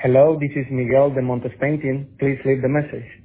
Hello, this is Miguel de Montes Painting. Please leave the message.